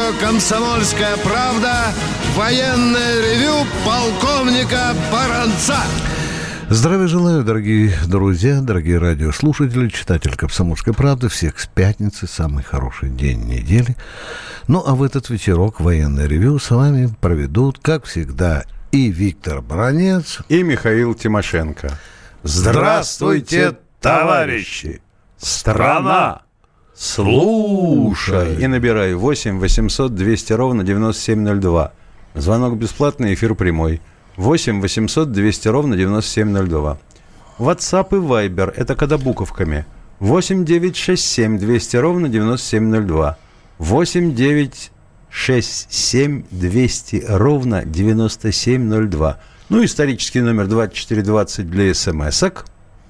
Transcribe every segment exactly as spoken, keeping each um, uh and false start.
«Комсомольская правда». Военное ревю полковника Баранца. Здравия желаю, дорогие друзья, дорогие радиослушатели, читатели «Комсомольской правды». Всех с пятницы, самый хороший день недели. Ну, а в этот вечерок военное ревю с вами проведут, как всегда, и Виктор Баранец, и Михаил Тимошенко. Здравствуйте, товарищи! Страна! Слушай! И набирай восемь восемьсот двести ровно девяносто семь ноль два. Звонок бесплатный, эфир прямой. восемь восемьсот двести ровно девяносто семь ноль два. WhatsApp и Viber – это когда буковками. восемь девятьсот шестьдесят семь двести ровно девяносто семь ноль два. восемь девятьсот шестьдесят семь двести ровно девяносто семь ноль два. Ну, исторический номер двадцать четыре двадцать для смс-ок.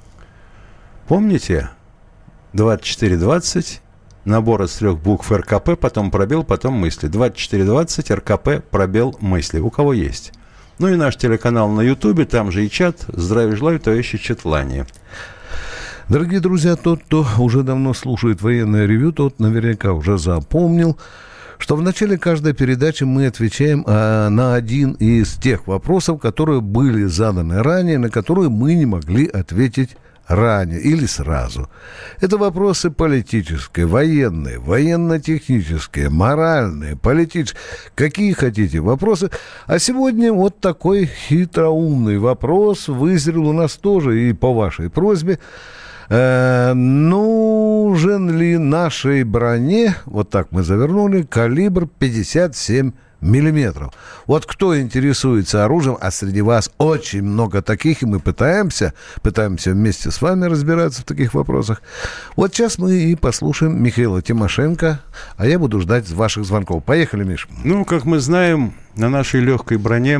Помните? двадцать четыре двадцать, набор из трех букв эр ка пэ, потом пробел, потом мысли. двадцать четыре двадцать, эр ка пэ, пробел, мысли. У кого есть? Ну и наш телеканал на Ютубе, там же и чат. Здравия желаю, товарищи Четлане. Дорогие друзья, тот, кто уже давно слушает военное ревю, тот наверняка уже запомнил, что в начале каждой передачи мы отвечаем а, на один из тех вопросов, которые были заданы ранее, на которые мы не могли ответить ранее или сразу. Это вопросы политические, военные, военно-технические, моральные, политические. Какие хотите вопросы. А сегодня вот такой хитроумный вопрос вызрел у нас тоже и по вашей просьбе. Э, нужен ли нашей броне, вот так мы завернули, калибр пятьдесят семь миллиметров? Вот кто интересуется оружием, а среди вас очень много таких, и мы пытаемся, пытаемся вместе с вами разбираться в таких вопросах. Вот сейчас мы и послушаем Михаила Тимошенко, а я буду ждать ваших звонков. Поехали, Миш. Ну, как мы знаем, на нашей легкой броне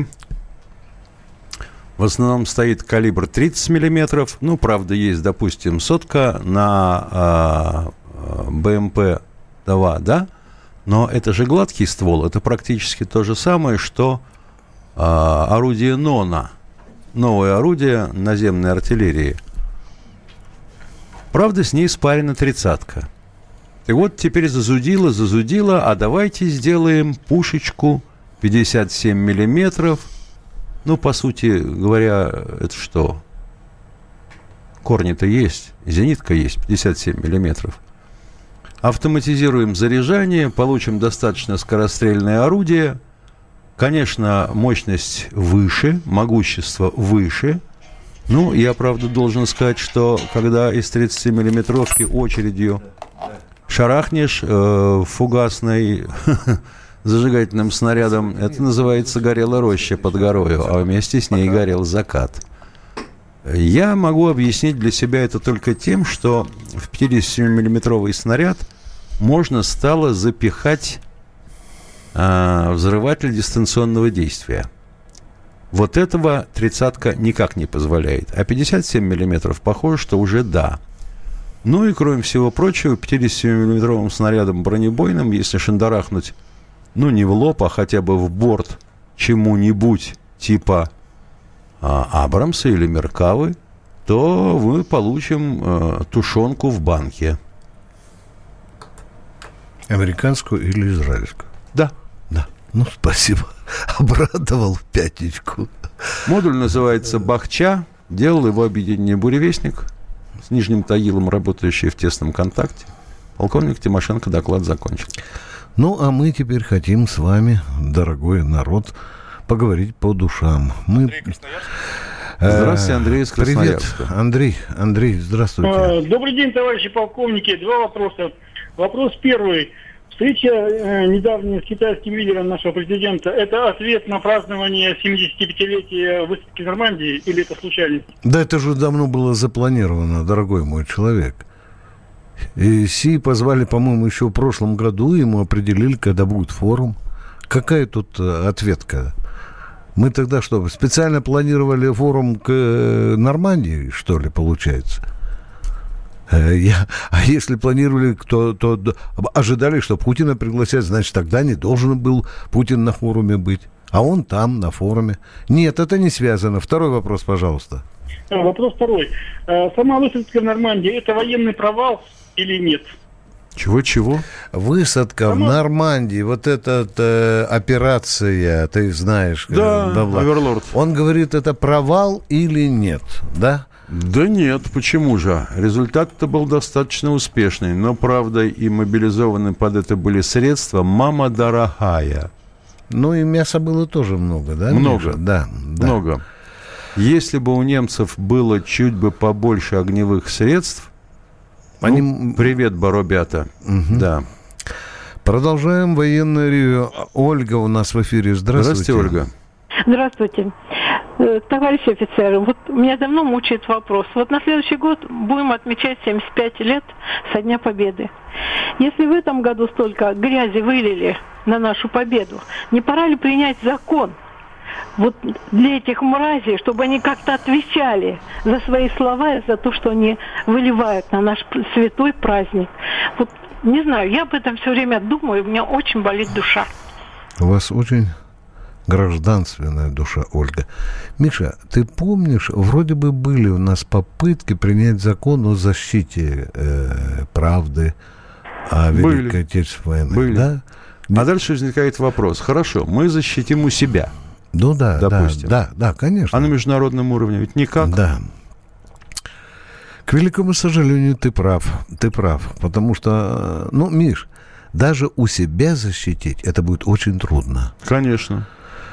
в основном стоит калибр тридцать миллиметров. Ну, правда, есть, допустим, сотка на э, бэ эм пэ два, да? Но это же гладкий ствол. Это практически то же самое, что э, орудие НОНА. Новое орудие наземной артиллерии. Правда, с ней спарена тридцатка. И вот теперь зазудило, зазудило, а давайте сделаем пушечку пятьдесят семь миллиметров. Ну, по сути говоря, это что? Корни-то есть, зенитка есть, пятьдесят семь миллиметров. Автоматизируем заряжание, получим достаточно скорострельное орудие. Конечно, мощность выше, могущество выше. Ну, я, правда, должен сказать, что когда из тридцатимиллиметровки очередью шарахнешь э, фугасной... зажигательным снарядом, это называется горела роща под горою, а вместе с ней горел закат. Я могу объяснить для себя это только тем, что в пятидесятимиллиметровый снаряд можно стало запихать а, взрыватель дистанционного действия. Вот этого тридцатка никак не позволяет. А пятьдесят семь миллиметров похоже, что уже да. Ну и кроме всего прочего, пятидесятимиллиметровым снарядом бронебойным, если шандарахнуть, ну, не в лоб, а хотя бы в борт чему-нибудь типа а, Абрамса или Меркавы, то мы получим а, тушенку в банке. Американскую или израильскую? Да. Да. Ну, спасибо. Обрадовал в пятничку. Модуль называется «Бахча». Делал его объединение «Буревестник» с Нижним Тагилом, работающий в тесном контакте. Полковник Тимошенко доклад закончил. Ну, а мы теперь хотим с вами, дорогой народ, поговорить по душам. Мы... Андрей, Красноярск. Здравствуйте, Андрей из Красноярска. Привет, Андрей. Андрей, здравствуйте. Добрый день, товарищи полковники. Два вопроса. Вопрос первый. Встреча э, недавняя с китайским лидером нашего президента, это ответ на празднование семидесятипятилетия высадки в Нормандии или это случайность? Да это же давно было запланировано, дорогой мой человек. И Си позвали, по-моему, еще в прошлом году, ему определили, когда будет форум. Какая тут ответка? Мы тогда что, специально планировали форум к Нормандии, что ли, получается? Я, а если планировали, то, то ожидали, что Путина пригласят, значит, тогда не должен был Путин на форуме быть. А он там, на форуме. Нет, это не связано. Второй вопрос, пожалуйста. Вопрос второй. Сама высадка в Нормандии – это военный провал или нет? Чего-чего? Высадка в Нормандии, вот эта э, операция, ты знаешь. Да, Оверлорд. Он говорит, это провал или нет, да? Да нет, почему же? Результат-то был достаточно успешный, но, правда, и мобилизованы под это были средства «Мама дорогая». Ну и мяса было тоже много, да? Много, Миша? Да, да. Много. Если бы у немцев было чуть бы побольше огневых средств, Они... ну, привет, боробята, угу. Да. Продолжаем военное ревью. Ольга у нас в эфире. Здравствуйте. Здравствуйте, Ольга. Здравствуйте. Товарищи офицеры, вот меня давно мучает вопрос. Вот на следующий год будем отмечать семьдесят пять лет со Дня Победы. Если в этом году столько грязи вылили на нашу победу, не пора ли принять закон вот для этих мразей, чтобы они как-то отвечали за свои слова, за то, что они выливают на наш святой праздник? Вот не знаю, я об этом все время думаю, у меня очень болит душа. У вас очень гражданственная душа, Ольга. Миша, ты помнишь, вроде бы были у нас попытки принять закон о защите э, правды, о Великой были. Отечественной войне. Были. Да? А дальше возникает вопрос. Хорошо, мы защитим у себя. Ну да, допустим. да, да, да, конечно. А на международном уровне ведь никак. Да. К великому сожалению, ты прав. Ты прав. Потому что, ну, Миш, даже у себя защитить это будет очень трудно. Конечно.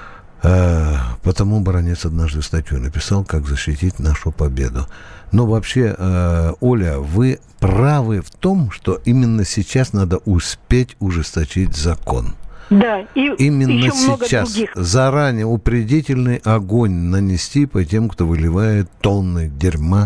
Потому баронец однажды статью написал, как защитить нашу победу. Но вообще, Оля, вы правы в том, что именно сейчас надо успеть ужесточить закон. Да, и именно еще сейчас заранее упредительный огонь нанести по тем, кто выливает тонны дерьма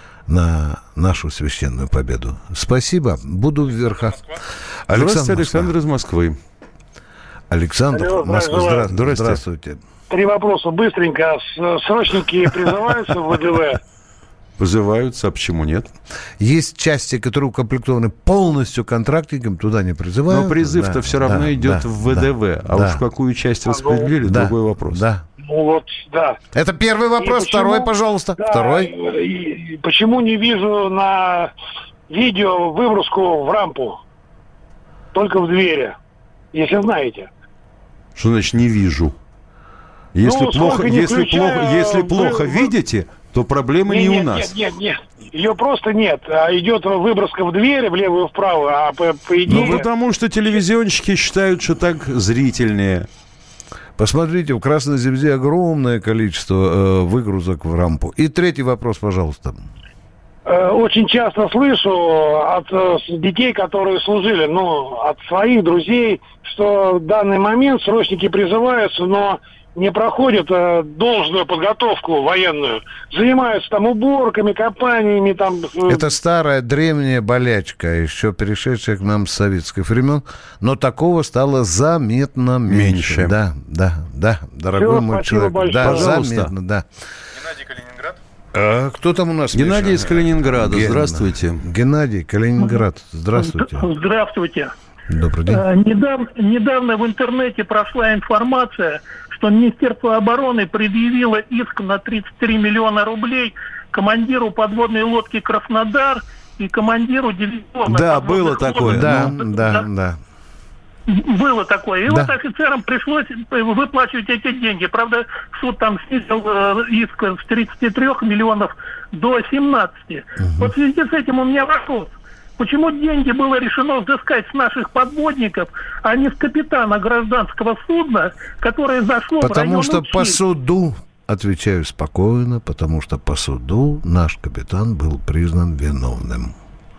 на нашу священную победу. Спасибо. Буду в верхах. Здравствуйте, Александр из Москвы. Александр, Алло, Москва, здра... здравствуйте. здравствуйте. Три вопроса быстренько. Срочники призываются в ВДВ? Вызываются, а почему нет? Есть части, которые укомплектованы полностью контрактником, туда не призывают. Но призыв-то да, все равно да, идет да, в ВДВ. Да, а да. уж какую часть распределили, да, другой вопрос. Да. Ну вот, да. Это первый вопрос. И Второй, почему, пожалуйста. Да, Второй. И, и почему не вижу на видео выброску в рампу? Только в двери, если знаете. Что значит не вижу? Если ну, плохо, если плохо, если плохо вы, видите, то проблема нет, не нет, у нас. Нет, нет, нет. Ее просто нет. А идет выброска в двери, влево и вправо, а по, по идее... Ну, потому что телевизионщики считают, что так зрительнее. Посмотрите, в Красной Звезде огромное количество э, выгрузок в рампу. И третий вопрос, пожалуйста. Очень часто слышу от детей, которые служили, ну, от своих друзей, что в данный момент срочники призываются, но не проходят э, должную подготовку военную. Занимаются там уборками, копаниями. Там, э... Это старая древняя болячка, еще перешедшая к нам с советских времен, но такого стало заметно меньше. меньше. Да, да, да, дорогой Все, мой человек. Большое. Да, пожалуйста. Заметно, да. Геннадий, Калининград. А, кто там у нас? Геннадий Миша? из Калининграда. Ген... Здравствуйте. Геннадий, Калининград. Здравствуйте. Здравствуйте. Добрый день. Недавно, недавно в интернете прошла информация, что Министерство обороны предъявило иск на тридцать три миллиона рублей командиру подводной лодки «Краснодар» и командиру дивизиона. Да, было такое. Да, да, да. Было такое. И да. вот офицерам пришлось выплачивать эти деньги. Правда, суд там снизил иск с тридцати трёх миллионов до семнадцати. Угу. Вот в связи с этим у меня вопрос. Почему деньги было решено взыскать с наших подводников, а не с капитана гражданского судна, которое зашло потому в район что Учи? по суду, отвечаю спокойно, потому что по суду наш капитан был признан виновным.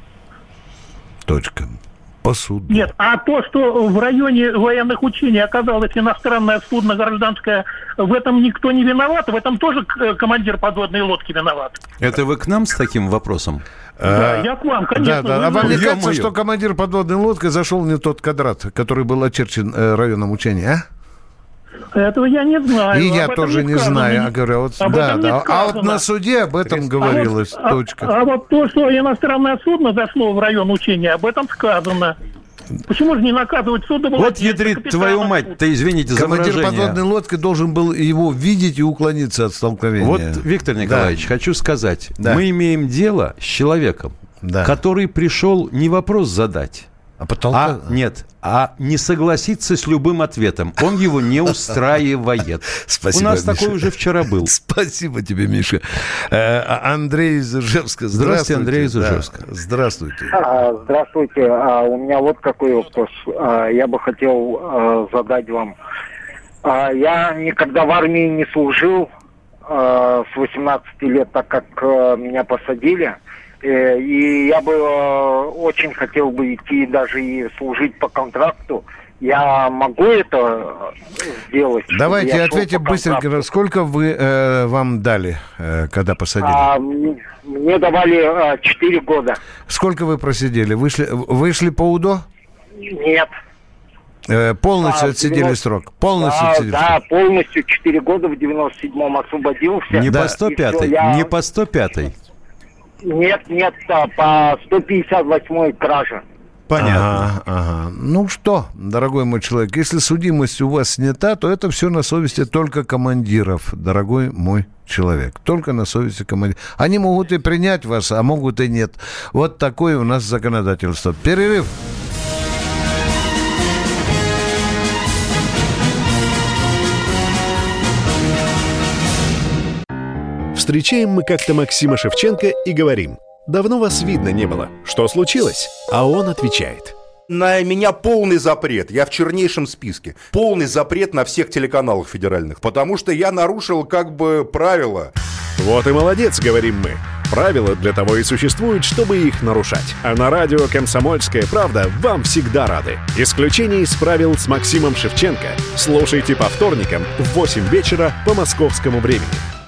Точка. По суду. Нет, а то, что в районе военных учений оказалось иностранное судно гражданское, в этом никто не виноват, в этом тоже командир подводной лодки виноват. Это вы к нам с таким вопросом? Да, я к вам, конечно. Да, да. А вам не Ё-моё. кажется, что командир подводной лодки зашел не тот квадрат, который был очерчен э, районом учения, а? Этого я не знаю. И об я этом тоже не, не знаю. А, говорю, вот, об да, этом да. не А вот на суде об этом говорилось. А вот, точка. А, а вот то, что иностранное судно зашло в район учения, об этом сказано. Почему же не наказывать судно? Вот ядрит твою мать, ты извините за выражение. Командир подводной лодки должен был его видеть и уклониться от столкновения. Вот, Виктор Николаевич, да. хочу сказать, да. мы имеем дело с человеком, да. который пришел не вопрос задать, А потолка... А, нет, а не согласиться с любым ответом. Он его не устраивает. Спасибо, У нас Миша. такой уже вчера был. Спасибо тебе, Миша. Э, Андрей из Ижевска. Здравствуйте, Андрей из Ижевска. Да, здравствуйте. А, Здравствуйте. А, У меня вот какой вопрос. А, Я бы хотел а, задать вам. А, Я никогда в армии не служил а, с восемнадцати лет, так как а, меня посадили. Э, И я бы а, очень хотел бы идти даже и служить по контракту. Я могу это сделать? Давайте Я шел ответим по быстренько. контракту. Сколько вы э, вам дали, э, когда посадили? А, м- Мне давали а, четыре года. Сколько вы просидели? Вышли, вышли по УДО? Нет. Э, полностью А, отсидели девяносто срок? Полностью Да, отсидели да, срок? полностью четыре года, в девяносто седьмом освободился. Не Да. по сто пятой, И всё, я- не по сто пятой. Нет, нет, а, по сто пятьдесят восьмой кража. Понятно. Ага, ага. Ну что, дорогой мой человек, если судимость у вас снята, то это все на совести только командиров, дорогой мой человек. Только на совести командиров. Они могут и принять вас, а могут и нет. Вот такое у нас законодательство. Перерыв. Встречаем мы как-то Максима Шевченко и говорим: «Давно вас видно не было. Что случилось?» А он отвечает: На меня полный запрет, я в чернейшем списке. Полный запрет на всех телеканалах федеральных, потому что я нарушил как бы правила. «Вот и молодец», — говорим мы. Правила для того и существуют, чтобы их нарушать. А на радио «Комсомольская правда» вам всегда рады. Исключение из правил с Максимом Шевченко. Слушайте по вторникам в восемь вечера по московскому времени.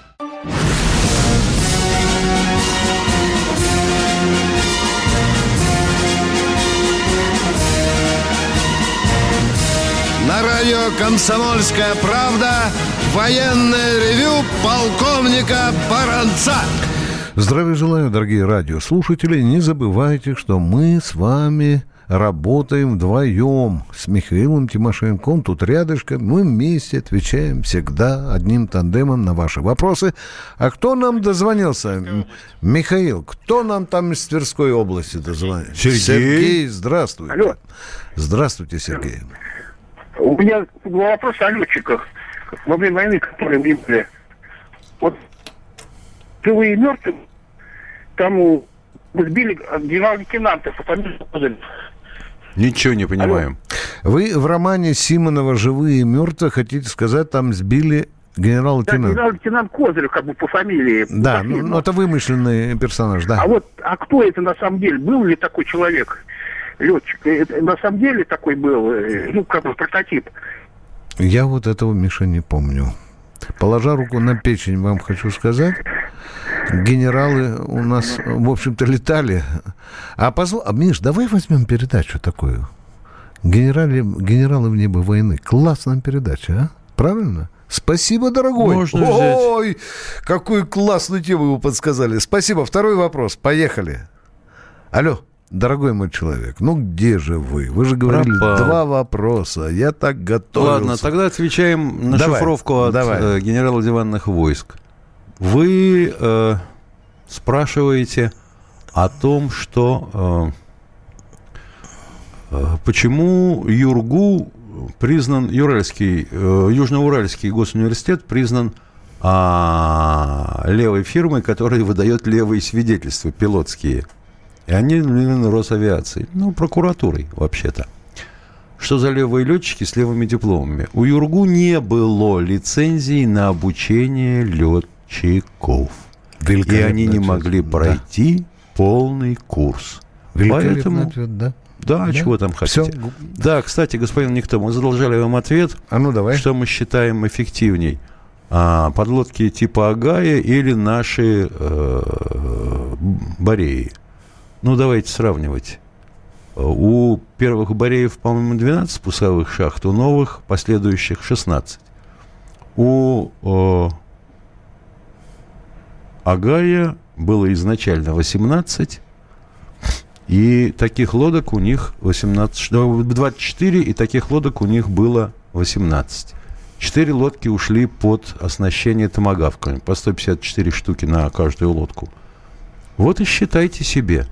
На радио «Комсомольская правда» военное ревю полковника Баранца. Здравия желаю, дорогие радиослушатели. Не забывайте, что мы с вами работаем вдвоем с Михаилом Тимошенко. Он тут рядышком. Мы вместе отвечаем всегда одним тандемом на ваши вопросы. А кто нам дозвонился? М- Михаил, кто нам там из Тверской области дозвонился? Сергей. Сергей, здравствуйте. Алло. Здравствуйте, Сергей. У меня был вопрос о летчиках во время войны, которые гибли. Вот живые и мертвые, там у- сбили генерал-лейтенанта по фамилии Козырев. Ничего не понимаем. Вы в романе Симонова «Живые и мертвые», хотите сказать, там сбили Да, генерал-лейтенанта? генерал-лейтенант Козырев, как бы по фамилии. Да, По ну, фильму. ну, это вымышленный персонаж, да. А вот, а кто это на самом деле? Был ли такой человек, летчик? Это на самом деле такой был, э, ну, как бы прототип? Я вот этого, Миша, не помню. Положа руку на печень, вам хочу сказать, генералы у нас, в общем-то, летали. А, позв... а Миш, давай возьмем передачу такую. Генерали... Генералы в небо войны. Классная передача, а? Правильно? Спасибо, дорогой. Можно взять. Ой, какую классную тему вы подсказали. Спасибо. Второй вопрос. Поехали. Алло. Дорогой мой человек, ну где же вы? Вы же говорили Пропал. два вопроса. Я так готовился. Ладно, тогда отвечаем на Давай, шифровку от давай. э, генерала диванных войск. Вы э, спрашиваете о том, что э, э, почему ЮрГУ признан, Юральский, э, Южноуральский госуниверситет признан а, левой фирмой, которая выдает левые свидетельства пилотские. И они наделены Росавиацией, ну, прокуратурой, вообще-то. Что за левые летчики с левыми дипломами? У ЮрГУ не было лицензии на обучение летчиков. И они не могли да. пройти полный курс. Великолепный Поэтому, ответ, да? да, Да? чего там хотите. Всё. Да, кстати, господин Никто, мы задолжали вам ответ, А ну давай. что мы считаем эффективней. А, подлодки типа Агая или наши э, Бореи. Ну, давайте сравнивать. У первых Бореев, по-моему, двенадцать пусковых шахт, у новых последующих шестнадцать. У э, Агая было изначально восемнадцать, и таких лодок у них восемнадцать, двадцать четыре, и таких лодок у них было восемнадцать. Четыре лодки ушли под оснащение томагавками, по сто пятьдесят четыре штуки на каждую лодку. Вот и считайте себе.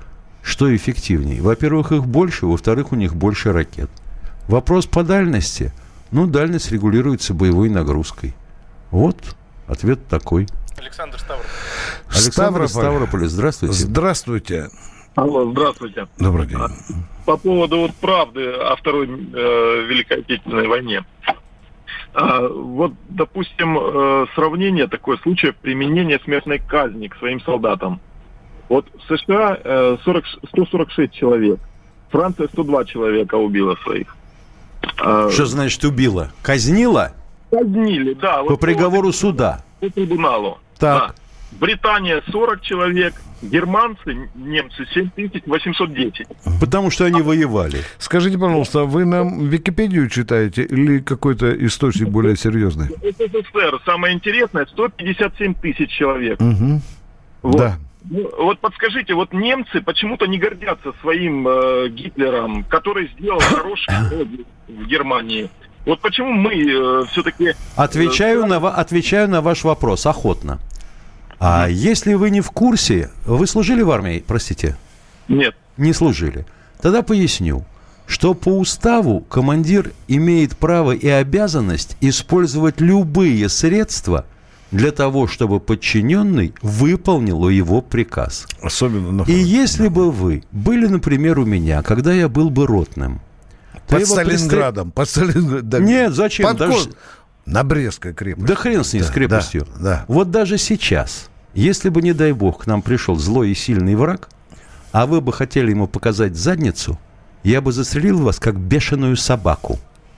что эффективнее. Во-первых, их больше, во-вторых, у них больше ракет. Вопрос по дальности. Ну, дальность регулируется боевой нагрузкой. Вот ответ такой. Александр Ставрополь. Александр Ставрополь, здравствуйте. Здравствуйте. Алло, здравствуйте. Добрый день. По поводу вот правды о Второй э, Великой Отечественной войне. А, вот, допустим, э, сравнение такое случая применения смертной казни к своим солдатам. Вот в США э, сорок, сто сорок шесть человек, Франция сто два человека убила своих. А, Что значит убила? Казнила? Казнили, да. По вот приговору по, суда? По трибуналу. Так. Да. Британия сорок человек, германцы, немцы семь тысяч восемьсот десять. Потому что они воевали. Скажите, пожалуйста, вы нам Википедию читаете или какой-то источник более серьезный? СССР, самое интересное, сто пятьдесят семь тысяч человек. Угу. Вот. Да. Вот подскажите, вот немцы почему-то не гордятся своим э, Гитлером, который сделал хороший ход в Германии. Вот почему мы э, все-таки... Отвечаю, э, на, отвечаю на ваш вопрос охотно. А если вы не в курсе, вы служили в армии, простите? Нет. Не служили. Тогда поясню, что по уставу командир имеет право и обязанность использовать любые средства для того, чтобы подчиненный выполнил его приказ. Особенно на фронте. И если бы вы были, например, у меня, когда я был бы ротным... Под Сталинградом. Под Сталинградом. Нет, зачем? Под даже... На Брестской крепости. Да хрен с ней, да, с крепостью. Да, да. Вот даже сейчас, если бы, не дай бог, к нам пришел злой и сильный враг, а вы бы хотели ему показать задницу, я бы застрелил вас, как бешеную собаку.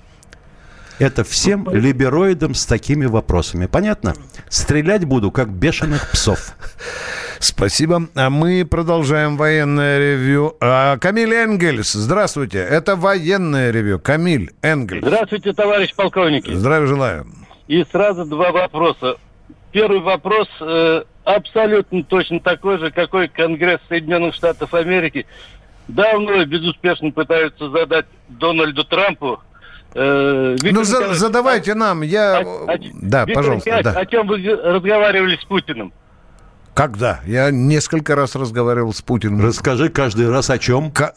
Это всем либероидам с такими вопросами. Понятно? Стрелять буду, как бешеных псов. Спасибо. А мы продолжаем военное ревью. А, Камиль Энгельс, здравствуйте. Это военное ревью. Камиль Энгельс. Здравствуйте, товарищ полковник. Здравия желаю. И сразу два вопроса. Первый вопрос э, абсолютно точно такой же, какой Конгресс Соединенных Штатов Америки давно и безуспешно пытаются задать Дональду Трампу. Э, ну, за, задавайте а, нам. Я... А, а, да, Виктор пожалуйста. Николаевич, Да. О чем вы разговаривали с Путиным? Когда? Я несколько раз разговаривал с Путиным. Расскажи каждый раз о чем. К...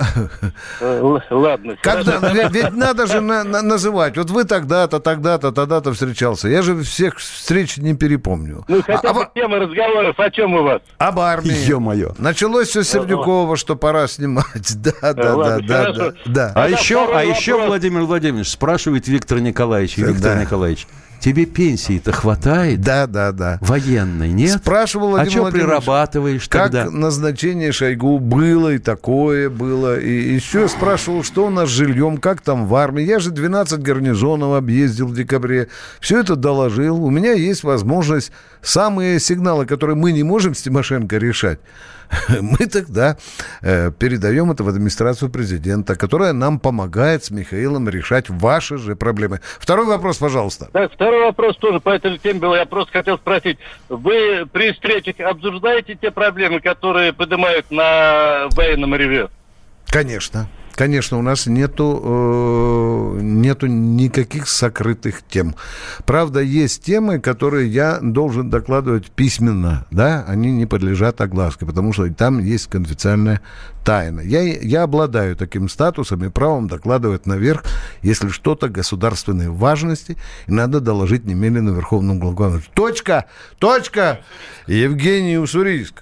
Ладно. Когда? Ведь, ведь надо же на, на, называть. Вот вы тогда-то, тогда-то, тогда-то встречался. Я же всех встреч не перепомню. Ну, хотя бы а, тема разговоров о чем у вас? Об армии. Ё-моё. Началось все с Сердюкова, что пора снимать. Да, да, Ладно, да, да, да. А еще, а еще Владимир Владимирович спрашивает Виктор Николаевич. Виктор да. Николаевич. Тебе пенсии-то хватает? Да, да, да. Военной, нет? Спрашивал Владимир А что прирабатываешь как тогда? Как назначение Шойгу было, и такое было. И еще спрашивал, что у нас с жильем, как там в армии. Я же двенадцать гарнизонов объездил в декабре. Все это доложил. У меня есть возможность самые сигналы, которые мы не можем с Тимошенко решать, мы тогда э, передаем это в администрацию президента, которая нам помогает с Михаилом решать ваши же проблемы. Второй вопрос, пожалуйста. Так, второй вопрос тоже по этой теме был. Я просто хотел спросить. Вы при встречах обсуждаете те проблемы, которые поднимают на военном ревью? Конечно. Конечно, у нас нету, э, нету никаких сокрытых тем. Правда, есть темы, которые я должен докладывать письменно, да, они не подлежат огласке, потому что там есть конфиденциальная тайна. Я, я обладаю таким статусом и правом докладывать наверх, если что-то государственной важности, и надо доложить немедленно Верховному главнокомандующему. Точка! Точка! Евгений Уссурийск.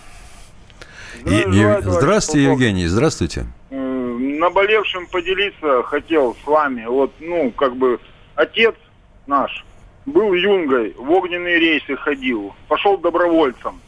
Здравствуйте, Евгений, здравствуйте. Наболевшим поделиться хотел с вами. Вот, ну, как бы, отец наш был юнгой, в огненные рейсы ходил, пошел добровольцем.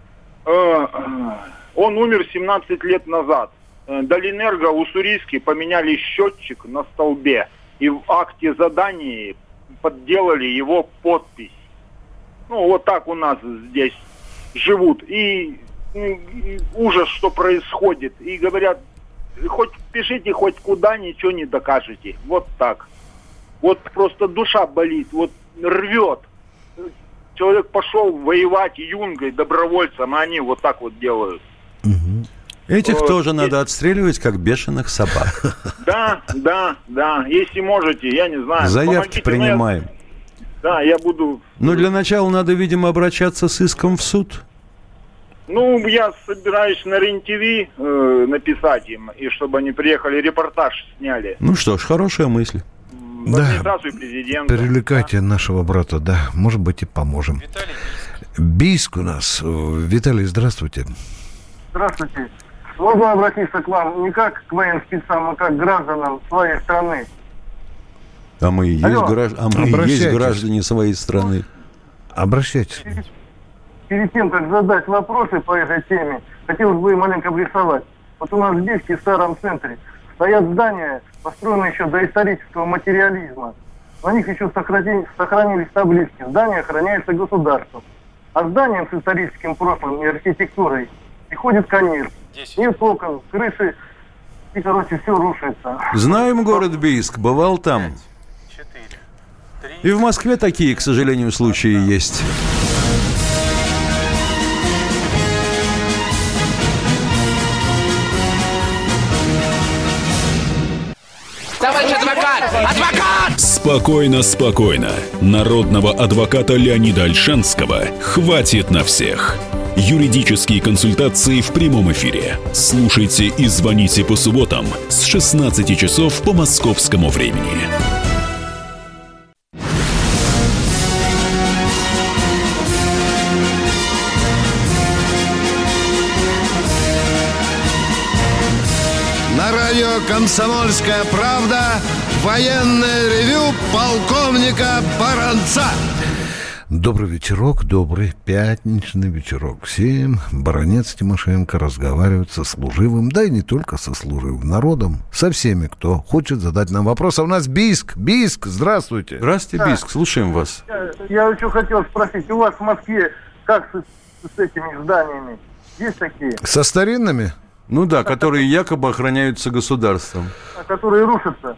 Он умер семнадцать лет назад. Долинерго Уссурийске поменяли счетчик на столбе, и в акте задания подделали его подпись. Ну, вот так у нас здесь живут. И, и ужас, что происходит. И говорят, хоть пишите хоть куда, ничего не докажете. Вот так. Вот просто душа болит, вот рвет. Человек пошел воевать юнгой, добровольцем, а они вот так вот делают. Угу. Этих вот. тоже надо отстреливать, как бешеных собак. Да, да, да. Если можете, я не знаю. Заявки принимаем. Да, я буду... Но для начала надо, видимо, обращаться с иском в суд. Ну, я собираюсь на РЕН-ТВ э, написать им, и чтобы они приехали, репортаж сняли. Ну что ж, хорошая мысль. В администрацию президента. Привлекайте да. нашего брата, да. Может быть, и поможем. Виталий Бийск у нас. Виталий, здравствуйте. Здравствуйте. Можно обратиться к вам не как к военспецам, а как к гражданам своей страны? А мы, есть, гражд... а мы есть граждане своей страны. Обращайтесь. Перед, перед тем, как задать вопросы по этой теме, хотелось бы маленько обрисовать. Вот у нас в Бийске, в старом центре, стоят здания, построенные еще до исторического материализма. На них еще сохранились, сохранились таблички. Здание охраняется государством. А зданиям с историческим прошлым и архитектурой приходит конец. Нет окон, крыши, и, короче, все рушится. Знаем город Бийск, бывал там. И в Москве такие, к сожалению, случаи есть. Товарищ адвокат! Адвокат! Спокойно, спокойно. Народного адвоката Леонида Ольшанского хватит на всех. Юридические консультации в прямом эфире. Слушайте и звоните по субботам с шестнадцати часов по московскому времени. На радио «Комсомольская правда» военное ревю полковника Баранца. Добрый вечерок, добрый пятничный вечерок. Всем баронец Тимошенко разговаривает со служивым, да и не только со служивым народом, со всеми, кто хочет задать нам вопрос. А у нас Бийск. Бийск, здравствуйте. Здравствуйте, да. Бийск, слушаем вас. Я, я еще хотел спросить, у вас в Москве как с, с этими зданиями? Есть такие? Со старинными? Ну да, которые якобы охраняются государством. А которые рушатся?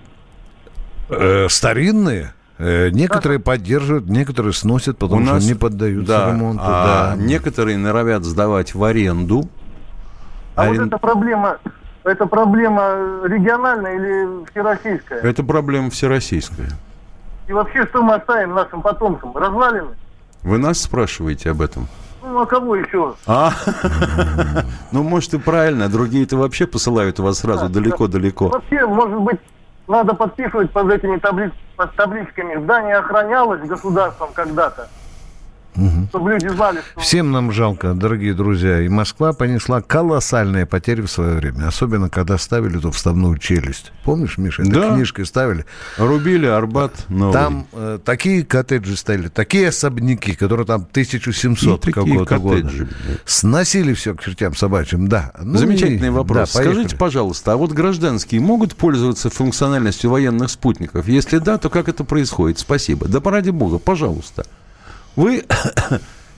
Э, старинные? Э, некоторые да. поддерживают, некоторые сносят, потому У что нас... не поддаются да, ремонту. А да. некоторые норовят сдавать в аренду. А Арен... вот эта проблема, это проблема региональная или всероссийская? Это проблема всероссийская. И вообще, что мы оставим нашим потомкам? Развалины? Вы нас спрашиваете об этом? Ну, а кого еще? А? Ну, может, и правильно. Другие-то вообще посылают вас сразу далеко-далеко. Вообще, может быть, надо подписывать под этими табличками. Здание охранялось государством когда-то. Угу. Чтобы люди знали, что... Всем нам жалко, дорогие друзья. И Москва понесла колоссальные потери в свое время. Особенно, когда ставили эту вставную челюсть. Помнишь, Миша, да. книжкой ставили? Рубили Арбат новый. Там э, такие коттеджи стояли, такие особняки, которые там тысяча семьсот какого-то года. Сносили все к чертям собачьим, да. Ну, Замечательный и... вопрос. Да, скажите, пожалуйста, а вот гражданские могут пользоваться функциональностью военных спутников? Если да, то как это происходит? Спасибо. Да ради бога, пожалуйста. Вы э,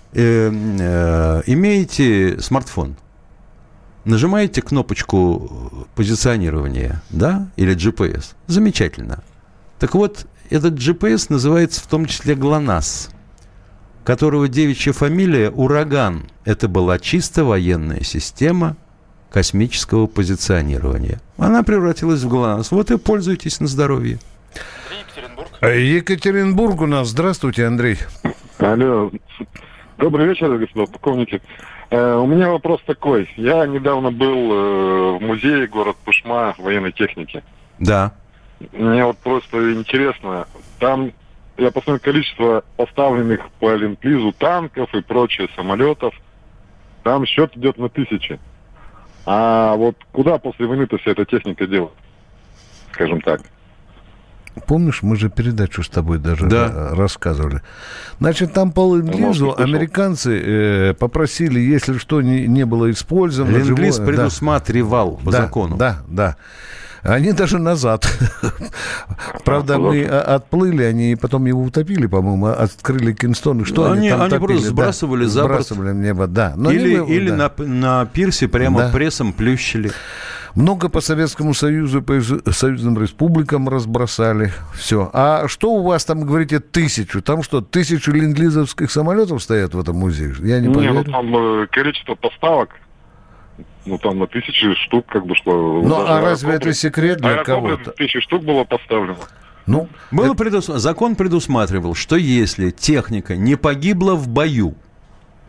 э, имеете смартфон, нажимаете кнопочку позиционирования, да, или джи пи эс. Замечательно. Так вот, этот джи пи эс называется в том числе ГЛОНАСС, которого девичья фамилия Ураган. Это была чисто военная система космического позиционирования. Она превратилась в ГЛОНАСС. Вот и пользуйтесь на здоровье. Екатеринбург. Екатеринбург у нас. Здравствуйте, Андрей. Алло. Добрый вечер, господа полковники. Э, у меня вопрос такой. Я недавно был э, в музее город Пышма военной техники. Да. Мне вот просто интересно. Там, я посмотрел количество поставленных по Ленд-лизу танков и прочих самолетов. Там счет идет на тысячи. А вот куда после войны-то вся эта техника делает? Скажем так. Помнишь, мы же передачу с тобой даже да. рассказывали. Значит, там по Ленд-лизу американцы э, попросили, если что не, не было использовано... Ленд-лиз живое, предусматривал да, по да, закону. Да, да. Они даже назад. Правда, мы отплыли, они потом его утопили, по-моему, открыли Кингстон. Что они, они там они топили? просто сбрасывали да, за борт. Сбрасывали в небо, да. Но или они, или да. на, на пирсе прямо да. прессом плющили. Много по Советскому Союзу, по союзным республикам разбросали. Все. А что у вас там, говорите, тысячу? Там что, тысячу ленд-лизовских самолетов стоят в этом музее? Я не поверю. Не, ну там э, количество поставок, ну там на тысячи штук как бы шло. Ну а разве это секрет для кого-то? Тысячи штук было поставлено. Ну, было это... предус... Закон предусматривал, что если техника не погибла в бою,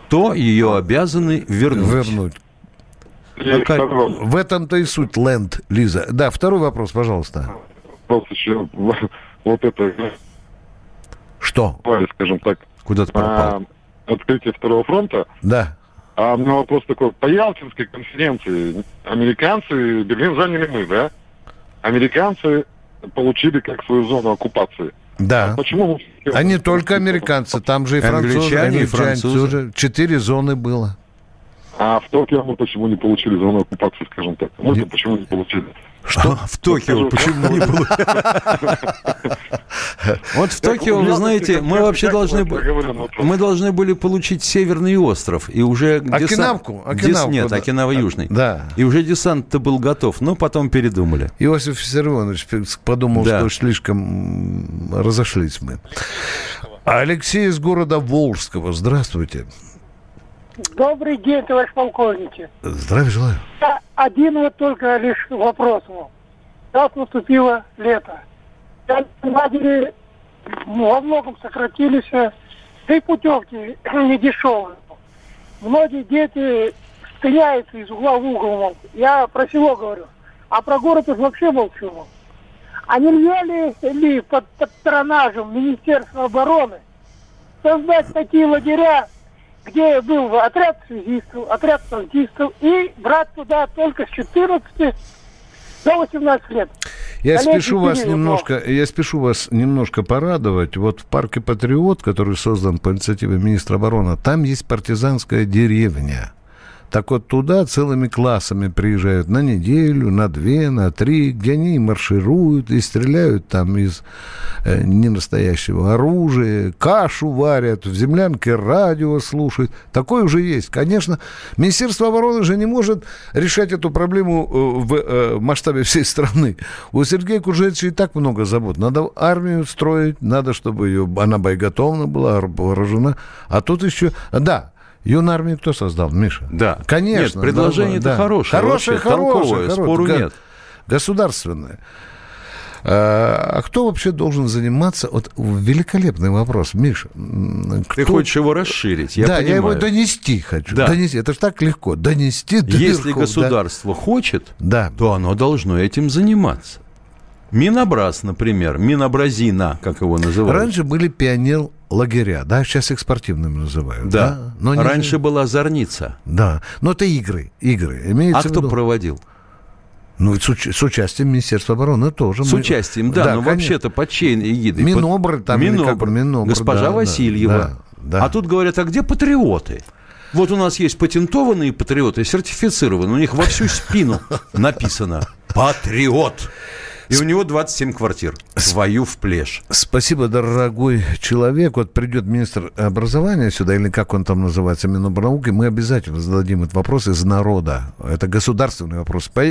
то ее обязаны вернуть. Вернуть. А как... В этом-то и суть ленд-лиза. Да, второй вопрос, пожалуйста. Вопрос еще. Вот это... Что? Скажем так. Куда ты пропал? А, открытие Второго фронта. Да. А у меня вопрос такой. По Ялтинской конференции американцы Берлин заняли мы, да? Американцы получили как свою зону оккупации. Да. А почему? А не только американцы, там же и французы, англичане, и французы. Тоже. Четыре зоны было. А в Токио мы почему не получили зону оккупации, скажем так? Мы-то почему не получили? Что? В Токио почему не получили? Вот в Токио, вы знаете, мы вообще должны были... Мы должны были получить Северный остров. И уже... Окинавку? Окинавку. Нет, Окинава Южный. Да. И уже десант-то был готов, но потом передумали. Иосиф Виссарионович подумал, что слишком разошлись мы. Алексей из города Волжского. Здравствуйте. Добрый день, товарищ полковники. Здравия желаю. Один вот только лишь вопрос. Сейчас наступило лето. Лагеря во многом сократились, да и путевки не дешевые. Многие дети стыняются из угла в угол. Я про село говорю. А про город уж вообще молчу. А нельзя ли, ли под патронажем Министерства обороны создать такие лагеря, где был отряд связистов, отряд танкистов, и брать туда только с четырнадцати до восемнадцати лет. Я спешу вас немножко, я спешу вас немножко порадовать. Вот в парке «Патриот», который создан по инициативе министра обороны, там есть партизанская деревня. Так вот, туда целыми классами приезжают на неделю, на две, на три, где они маршируют и стреляют там из э, ненастоящего оружия, кашу варят, в землянке радио слушают. Такое уже есть. Конечно, Министерство обороны же не может решать эту проблему э, в э, масштабе всей страны. У Сергея Кужевича и так много забот. Надо армию строить, надо, чтобы ее, она боеготовна была, вооружена. А тут еще... Да. Юнармию кто создал, Миша? Да. Конечно. Нет, предложение-то да, хорошее. Хорошее, вообще, хорошее. Толковое, хорошее спору г- нет. Государственное. А, а кто вообще должен заниматься? Вот великолепный вопрос, Миша. Кто... Ты хочешь его расширить, я да, понимаю. я его донести хочу. Да. Донести. Это же так легко. Донести до Если верхов, государство да. хочет, да. то оно должно этим заниматься. Минобраз, например, Минобразина, как его называют. Раньше были пионер-лагеря, да, сейчас их спортивными называют. Да, да? Но не... раньше была зорница. Да, но это игры, игры. Имеется а кто виду... проводил? Ну, с, уч- с участием Министерства обороны тоже. С мы... участием, да, да но конечно. вообще-то под чьей эгидой? Минобр, там, Минобр, как... Минобр госпожа да, Васильева. Да, да. А тут говорят, а где патриоты? Вот у нас есть патентованные патриоты, сертифицированные, у них во всю спину написано «Патриот». И у него двадцать семь квартир. Свою в плешь. Спасибо, дорогой человек. Вот придет министр образования сюда, или как он там называется, Минобрнауки, мы обязательно зададим этот вопрос из народа. Это государственный вопрос. По...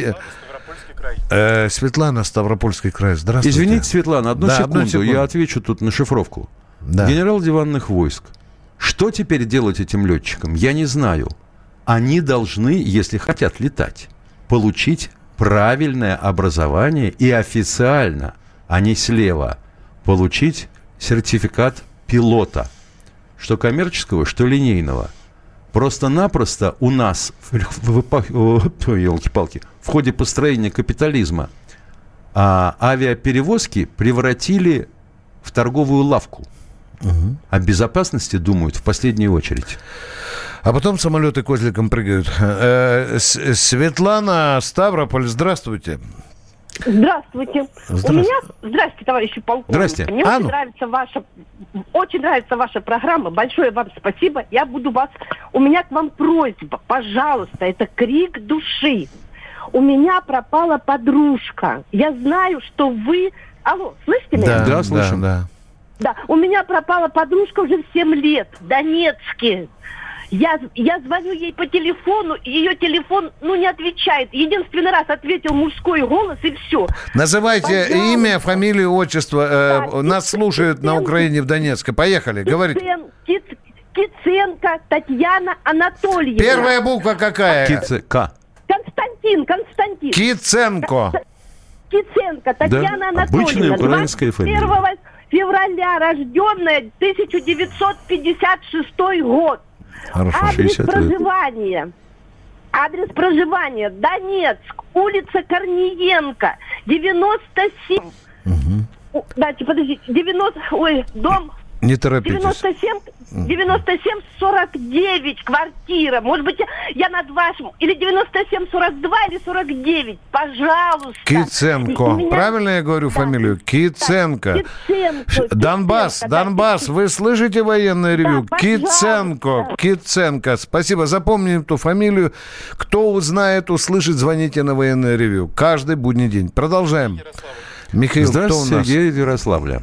Э, Светлана, Ставропольский край. Здравствуйте. Извините, Светлана, одну, да, секунду, одну секунду. Я отвечу тут на шифровку. Да. Генерал диванных войск. Что теперь делать этим летчикам? Я не знаю. Они должны, если хотят летать, получить правильное образование и официально, а не слева, получить сертификат пилота. Что коммерческого, что линейного. Просто-напросто у нас, елки-палки, в ходе построения капитализма а, авиаперевозки превратили в торговую лавку. Угу. О безопасности думают в последнюю очередь. А потом самолеты козликом прыгают. Э, Светлана, Ставрополь, здравствуйте. Здравствуйте. Здравствуйте. У меня... Здравствуйте, товарищи полковники. Здрасте. Мне а, очень ну. нравится ваша... Очень нравится ваша программа. Большое вам спасибо. Я буду вас... У меня к вам просьба. Пожалуйста, это крик души. У меня пропала подружка. Я знаю, что вы... Алло, слышите меня? Да, да, слышим. Да, да. Да, у меня пропала подружка уже в семь лет в Донецке. Я, я звоню ей по телефону, и ее телефон, ну, не отвечает. Единственный раз ответил мужской голос, и все. Называйте Пожалуйста. Имя, фамилию, отчество. Да, э, нас Киценко, слушают на Украине, в Донецке. Поехали, говорите. Кицен, Киценко Татьяна Анатольевна. Первая буква какая? К. Константин, Константин. Киценко. Киценко Татьяна да, Анатольевна. обычная украинская фамилия. двадцать первого февраля рожденная, тысяча девятьсот пятьдесят шестой год. Хорошо. Адрес шестьдесят лет. проживания. Адрес проживания. Донецк. Улица Корниенко. девяносто семь. Угу. Дайте, подождите. девяносто... Ой, дом... Не торопитесь. девяносто семь, девяносто семь сорок девять квартира. Может быть, я, я над вашим... Или девяносто семь сорок два, или сорок девять. Пожалуйста. Киценко. Меня... Правильно я говорю да. фамилию? Киценко. Да. Киценко. Донбасс, Киценко, Донбасс, да. вы слышите военное ревю? Да, Киценко, Киценко. Спасибо. Запомним эту фамилию. Кто узнает, услышит, звоните на военное ревю. Каждый будний день. Продолжаем. Михаил, Здравствуйте, кто у нас? Сергей из Ярославля.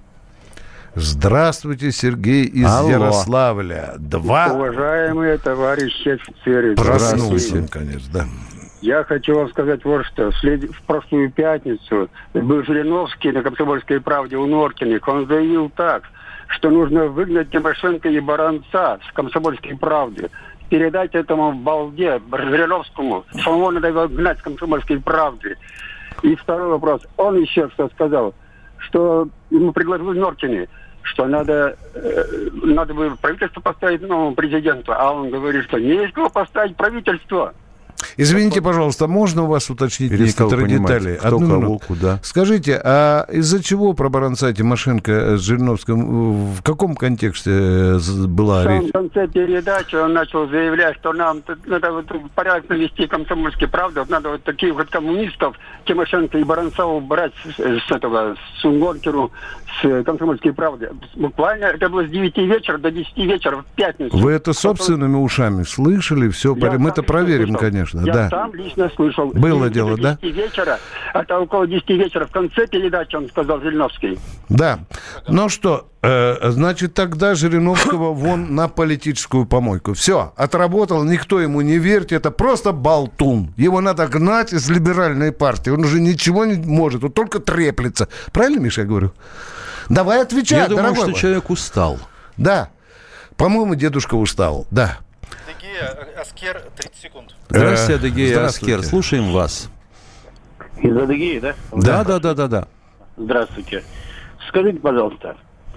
Здравствуйте, Сергей из Алло. Ярославля. Два. Уважаемые товарищи офицеры. Проснулся, конечно, да. Я хочу вам сказать вот что. В прошлую пятницу был Жириновский на «Комсомольской правде» у Норкиных. Он заявил так, что нужно выгнать Тимошенко и Баранца с «Комсомольской правды». Передать этому балде, Жириновскому, что его надо его гнать с «Комсомольской правды». И второй вопрос. Он еще что сказал, что ему предложил Норкины, что надо, э, надо бы правительство поставить новому президенту, а он говорит, что не есть кого поставить правительство. Извините, пожалуйста, можно у вас уточнить Перестал некоторые понимать, детали? кто Одну кого, минуту. куда. Скажите, а из-за чего про Баранца, Тимошенко с Жириновским, в каком контексте была В речь? самом конце передачи он начал заявлять, что нам надо вот порядок навести «Комсомольский правда», надо вот таких вот коммунистов, Тимошенко и Баранца, убрать с, с этого, с Унгоркеру, с «Комсомольской правды». Буквально это было с девяти вечера до десяти вечера в пятницу. Вы это собственными ушами слышали? Все, Я мы это проверим, слышал. конечно. Я Да. сам лично слышал. Было И дело, до да? десяти вечера, это около десяти вечера в конце передачи он сказал Жириновский. Да. Ну что, э, значит, тогда Жириновского вон на политическую помойку. Все, отработал, никто ему не верит, это просто болтун. Его надо гнать из либеральной партии. Он уже ничего не может, он только треплется. Правильно, Миша, я говорю? Давай отвечай, Я думаю, дорогой что мой. человек устал. Да. По-моему, дедушка устал. Да. Аскер, тридцать секунд. Здравствуйте, Э, Адыгея здравствуйте. Аскер. Слушаем вас. Из Адыгеи, да? Да, да, да, да, да. Здравствуйте. Скажите, пожалуйста,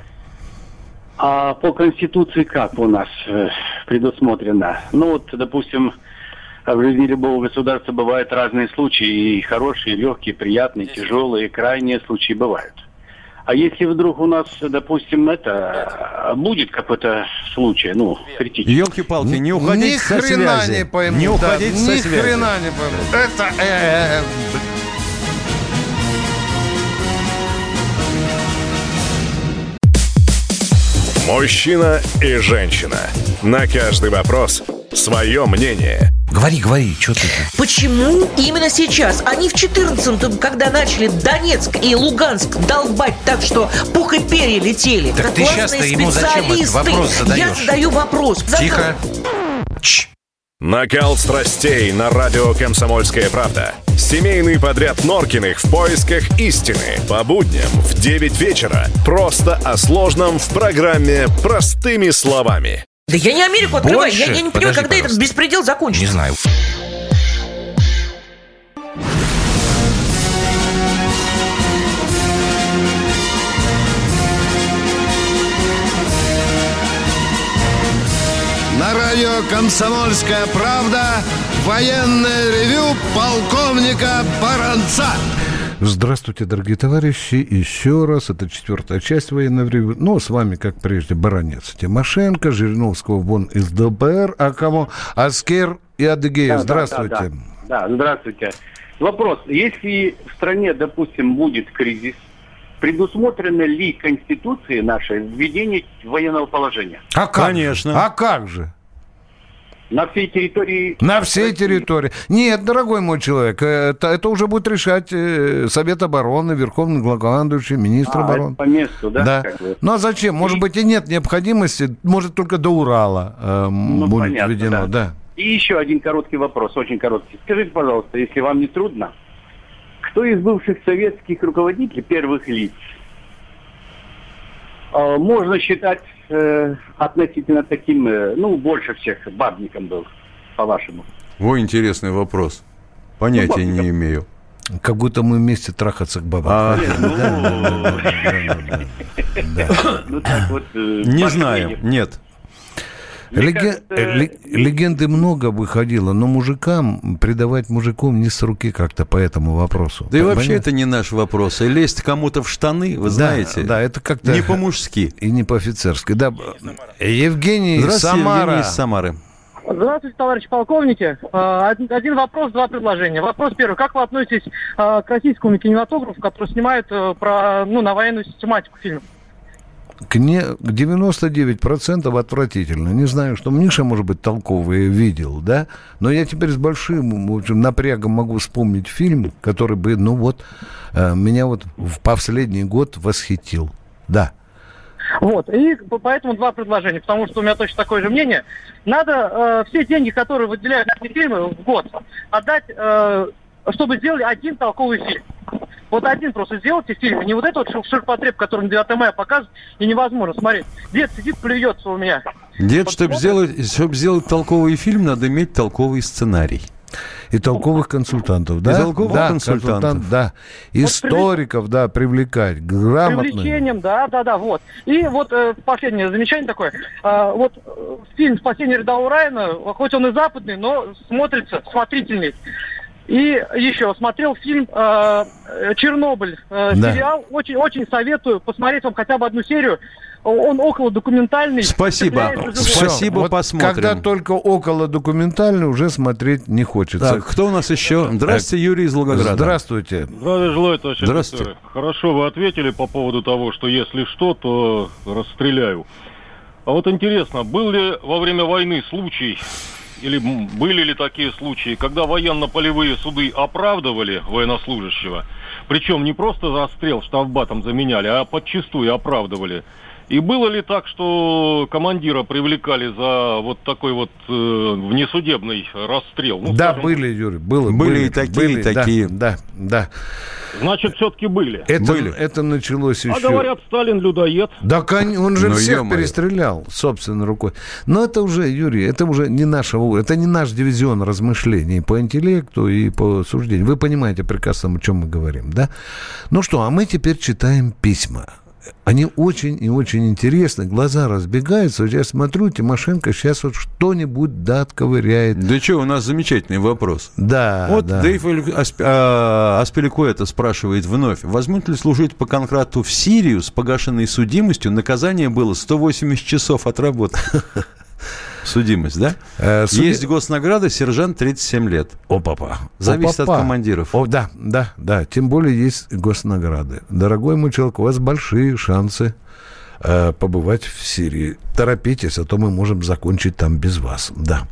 а по Конституции как у нас э, предусмотрено? Ну вот, допустим, в жизни любого государства бывают разные случаи, и хорошие, и легкие, приятные, тяжелые, крайние случаи бывают. А если вдруг у нас, допустим, это будет какой-то случай, ну, критический. Елки-палки, не уходите Ни со хрена связи. не пойму. Не да, уходите со ни связи. хрена не пойму. Это... э, э, Мужчина и женщина. На каждый вопрос свое мнение. Говори, говори, что ты... Почему именно сейчас? Они в четырнадцатом, когда начали Донецк и Луганск долбать так, что пух и перья летели. Так ты сейчас-то ему зачем этот вопрос задаешь? Я задаю вопрос. Тихо. Накал страстей на радио «Комсомольская правда». Семейный подряд Норкиных в поисках истины. По будням в девять вечера. Просто о сложном в программе «Простыми словами». Да я не Америку открываю. Больше? Я, я не понимаю, Подожди, когда пожалуйста. этот беспредел закончится. Не знаю. На радио «Комсомольская правда» военное ревю полковника Баранца. Здравствуйте, дорогие товарищи. Еще раз, это четвертая часть военного ревю. Ну, с вами, как прежде, Баранец Тимошенко, Жириновского вон из ДБР, а кого? Аскер и Адыгея. Да, Здравствуйте. Да, да, да. Да, здравствуйте. Вопрос. Если в стране, допустим, будет кризис, предусмотрено ли Конституцией нашей введение военного положения? А как? Конечно. А как же? На всей территории... На всей территории. Нет, дорогой мой человек, это, это уже будет решать э, Совет обороны, Верховный главнокомандующий, министр А, обороны. это по месту, да? Да. Как бы? Ну а зачем? Может быть и нет необходимости, может только до Урала э, Ну, будет понятно, введено. да. Да. И еще один короткий вопрос, очень короткий. Скажите, пожалуйста, если вам не трудно, кто из бывших советских руководителей, первых лиц, э, можно считать э, относительно таким, э, ну, больше всех бабником был, по-вашему? Ой, интересный вопрос. Понятия Ну, не имею. Как будто мы вместе трахаться к бабам. А, Ну, так вот... э, Не ваше знаем, мнение. нет. Леген... кажется... Ле... Легенды много выходило, но мужикам предавать мужикам не с руки как-то по этому вопросу. Да и вообще Понятно? это не наш вопрос. И лезть кому-то в штаны, вы да, знаете, да, это как-то... не по-мужски. И не по-офицерски. Да. Евгений, Здравствуйте, Самара. Евгений из Самары. Здравствуйте, товарищи полковники. Один вопрос, два предложения. Вопрос первый. Как вы относитесь к российскому кинематографу, который снимает про, ну, на военную систематику фильмов? К не... девяносто девять процентов отвратительно. Не знаю, что Миша, может быть, толковый видел, да? Но я теперь с большим, в общем, напрягом могу вспомнить фильм, который бы, ну вот, меня вот в последний год восхитил. Да. Вот, и поэтому два предложения, потому что у меня точно такое же мнение. Надо э, все деньги, которые выделяют на эти фильмы в год, отдать, э, чтобы сделали один толковый фильм. Вот один просто сделайте фильм, не вот этот вот ширпотреб, который на девятое мая показывают, и невозможно смотреть. Дед сидит, плюется у меня. Дед, чтобы сделать, чтобы сделать толковый фильм, надо иметь толковый сценарий. И толковых консультантов, да? И толковых да, консультантов. Консультант, да. Историков, да, привлекать, грамотных. Привлечением, да, да, да, вот. И вот э, последнее замечание такое. Э, вот э, фильм «Спасение рядового Райана», хоть он и западный, но смотрится смотрительней. И еще смотрел фильм э, «Чернобыль», э, да. сериал. Очень, очень советую посмотреть вам хотя бы одну серию. Он около документальный. Спасибо. Спасибо, вот посмотрим. Когда только около документальный, уже смотреть не хочется. Так, кто у нас еще? Здравствуйте, Юрий из Волгограда. Здравствуйте. Здравия желаю, товарищи Здравствуйте. офицеры. Хорошо вы ответили по поводу того, что если что, то расстреляю. А вот интересно, был ли во время войны случай, или были ли такие случаи, когда военно-полевые суды оправдывали военнослужащего, причем не просто за расстрел штрафбатом заменяли, а подчистую оправдывали? И было ли так, что командира привлекали за вот такой вот э, внесудебный расстрел? Ну, да, скажем, были, Юрий, было, были, были и такие, были, и такие. Да, да, да. Значит, все-таки были. Это, были. это началось еще... А говорят, Сталин людоед. Да, он же Но всех ё-моё. перестрелял собственной рукой. Но это уже, Юрий, это уже не нашего, это не наш дивизион размышлений по интеллекту и по суждению. Вы понимаете прекрасно, о чем мы говорим, да? Ну что, а мы теперь читаем письма. Они очень и очень интересны, глаза разбегаются. Я смотрю, Тимошенко сейчас вот что-нибудь да отковыряет. Да что, у нас замечательный вопрос. Да, Вот да. Дэйв Асп... а, Аспиликуэта спрашивает вновь. Возьмут ли служить по контракту в Сирию с погашенной судимостью? Наказание было сто восемьдесят часов отработки. Судимость, да? Э, суди... Есть госнаграда, сержант тридцать семь лет. О, папа. Зависит О, папа. от командиров. О, да, да, да. Тем более есть госнаграды. Дорогой мой человек, у вас большие шансы э, побывать в Сирии. Торопитесь, а то мы можем закончить там без вас. Да.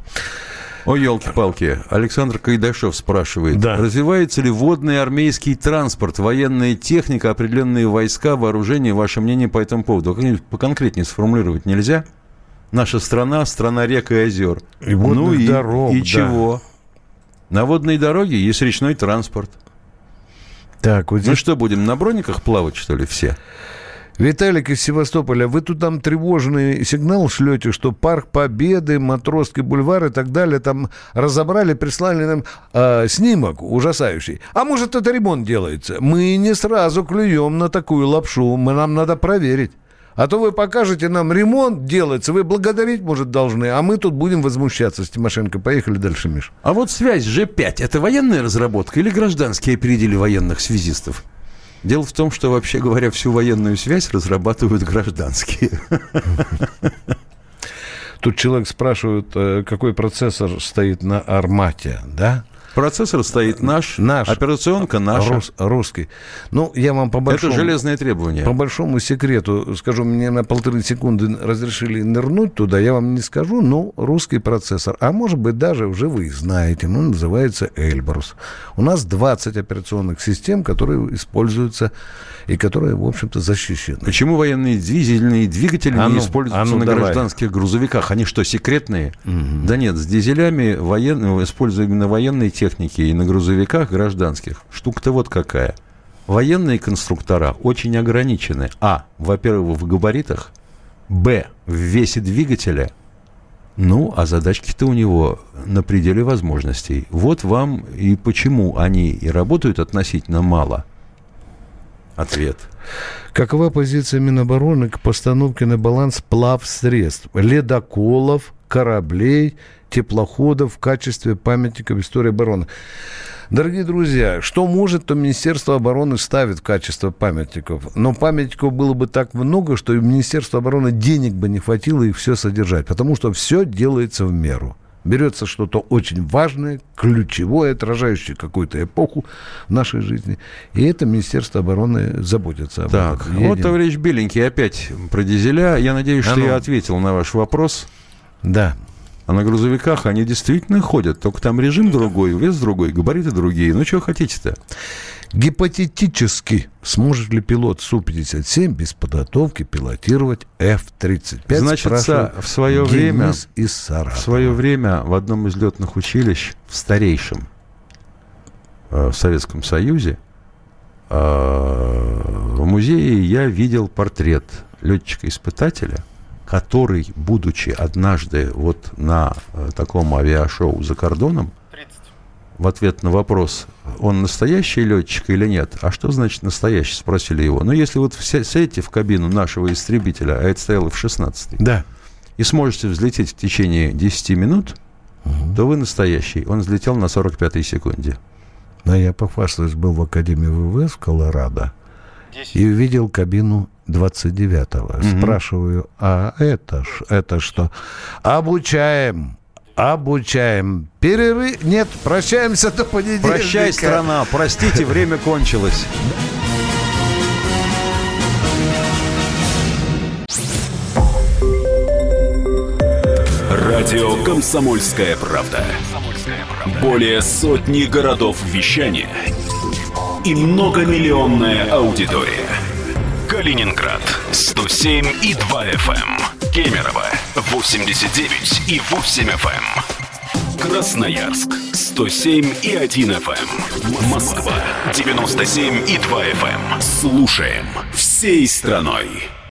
О, елки-палки. Александр Кайдашев спрашивает. Да. Развивается ли водный армейский транспорт, военная техника, определенные войска, вооружение? Ваше мнение по этому поводу? Как-нибудь поконкретнее сформулировать нельзя? Наша страна, страна рек и озер. И водных ну и, дорог, и да. чего? На водной дороге есть речной транспорт. Так, вот здесь... Ну что, будем на брониках плавать, что ли, все? Виталик из Севастополя, вы тут там тревожный сигнал шлете, что Парк Победы, Матросский бульвар и так далее там разобрали, прислали нам э, снимок ужасающий. А может, это ремонт делается? Мы не сразу клюем на такую лапшу, мы, нам надо проверить. А то вы покажете нам, ремонт делается, вы благодарить, может, должны, а мы тут будем возмущаться с Тимошенко. Поехали дальше, Миш. А вот связь Ж пять – это военная разработка или гражданские опередили военных связистов? Дело в том, что, вообще говоря, всю военную связь разрабатывают гражданские. Тут человек спрашивает, какой процессор стоит на «Армате», да? Процессор стоит наш, наш. Операционка наша. Рус, русский. Ну, я вам по большому... Это железное требование. По большому секрету скажу, мне на полторы секунды разрешили нырнуть туда, я вам не скажу, но русский процессор. А может быть, даже уже вы их знаете, он называется Эльбрус. У нас двадцать операционных систем, которые используются и которые, в общем-то, защищены. Почему военные дизельные двигатели а не ну, используются а ну, на давай. гражданских грузовиках? Они что, секретные? Угу. Да нет, с дизелями воен... используем на военной технике и на грузовиках гражданских. Штука-то вот какая. Военные конструктора очень ограничены. А, во-первых, в габаритах. Б, в весе двигателя. Ну, а задачки-то у него на пределе возможностей. Вот вам и почему они и работают относительно мало. ответ. Какова позиция Минобороны к постановке на баланс плавсредств, ледоколов, кораблей, теплоходов в качестве памятников истории обороны? Дорогие друзья, что может, то Министерство обороны ставит в качестве памятников. Но памятников было бы так много, что и Министерство обороны денег бы не хватило их все содержать. Потому что все делается в меру. Берется что-то очень важное, ключевое, отражающее какую-то эпоху в нашей жизни. И это Министерство обороны заботится об так, этом. Так, вот, товарищ Беленький, опять про дизеля. Я надеюсь, что а ну. я ответил на ваш вопрос. Да. А на грузовиках они действительно ходят, только там режим другой, вес другой, габариты другие. Ну, чего хотите-то? Гипотетически, сможет ли пилот Су пятьдесят семь без подготовки пилотировать эф тридцать пять? Значит, в свое время, из Саратова. В свое время в одном из летных училищ, в старейшем, в Советском Союзе, в музее я видел портрет летчика-испытателя, который, будучи однажды вот на таком авиашоу за кордоном, в ответ на вопрос, он настоящий летчик или нет, а что значит настоящий, спросили его. Ну, если вот сядете в кабину нашего истребителя, а это стояло в шестнадцатой, да, и сможете взлететь в течение десяти минут, угу. то вы настоящий. Он взлетел на сорок пятой секунде. Но я похвастаюсь, был в Академии ВВС в Колорадо и увидел кабину двадцать девятого. Mm-hmm. Спрашиваю, а это, это что? Обучаем, обучаем. Перерыв? Нет, прощаемся до понедельника. Прощай, страна, простите, время кончилось. Радио «Комсомольская правда». Более сотни городов вещания и многомиллионная аудитория. Калининград сто семь и два эф эм, Кемерово восемьдесят девять и восемь эф эм, Красноярск сто семь и один эф эм, Москва девяносто семь и два эф эм. Слушаем всей страной.